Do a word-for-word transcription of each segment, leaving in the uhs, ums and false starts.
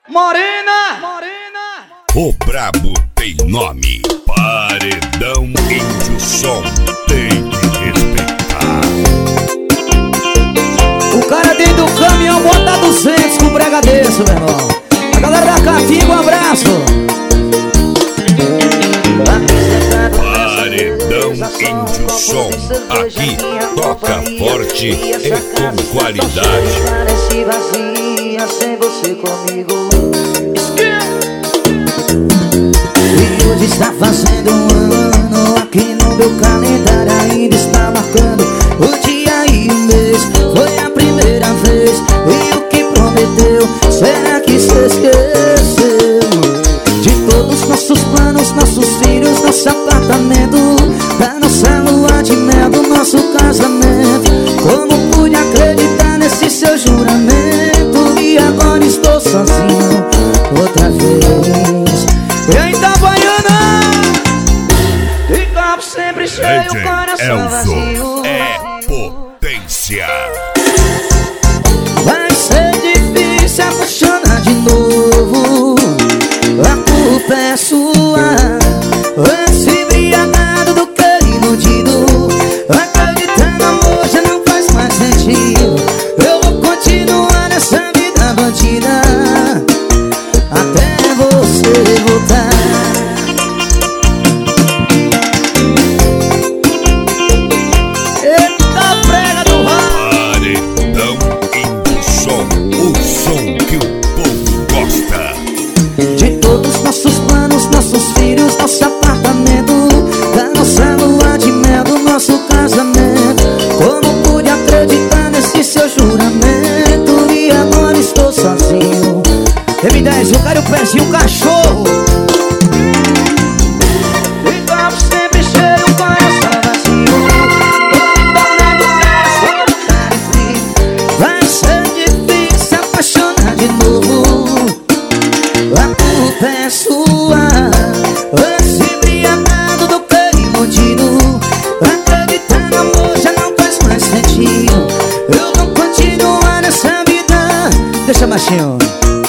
Morena, morena. O brabo tem nome. Paredão Índio Som. Tem que respeitar. O cara dentro do caminhão bota duzentos com brega desse, meu irmão. A galera da Catinga, um abraço. Paredão Índio Som. Aqui toca forte e com qualidade. Parece vazia sem você comigo. E hoje está fazendo um ano. Aqui no meu calendário ainda está marcando o dia e o mês. Foi a primeira vez. E o que prometeu, será que se esqueceu? De todos os nossos planos, nossos filhos, nosso apartamento, da nossa lua de mel, do nosso casamento. Como pude acreditar nesse seu juramento? E agora estou sozinho outra vez. Em Itabaiana, E copo sempre cheio, o coração vazio. É potência. Vai ser difícil apaixonar de novo. A culpa é sua. Antes embriagado do que iludido. Acreditar no amor já não faz mais sentido. Eu vou continuar nessa vida bandida até você voltar. eita prega do ramo. Paredão Índio Som. O som que o povo gosta. De todos nossos planos, nossos filhos, nosso apartamento, da nossa lua de mel, do nosso casamento. Como pude acreditar nesse seu juramento? E agora estou sozinho. M dez, eu quero o pezinho, o cachorro. E copo sempre cheio, o coração vazio. Tornando o coração frio. Vai ser difícil apaixonar de novo. A culpa é sua. Antes embriagado do que iludido. Acreditar no amor já não faz mais sentido. Eu vou continuar nessa vida. Deixa baixinho.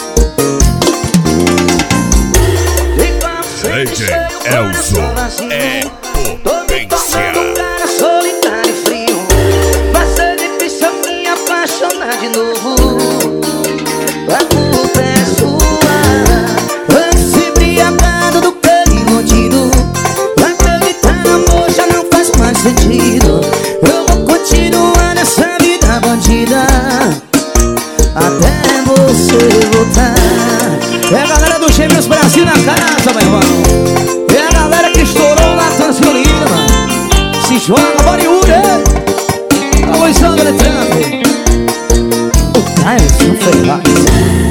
D J Elzo é potência. Todo cara solitário e frio. Vai ser difícil me apaixonar de novo. A culpa é sua. Antes embriagado do que iludido. Acreditar no amor já não faz mais sentido. Eu vou continuar nessa vida bandida até você voltar. É a galera do Gêmeos Brasil na casa, meu irmão. É a galera que estourou lá nas violinas, mano. Se joga, Bollywood, é. A Luizão do Trump. O Caio, isso não foi lá.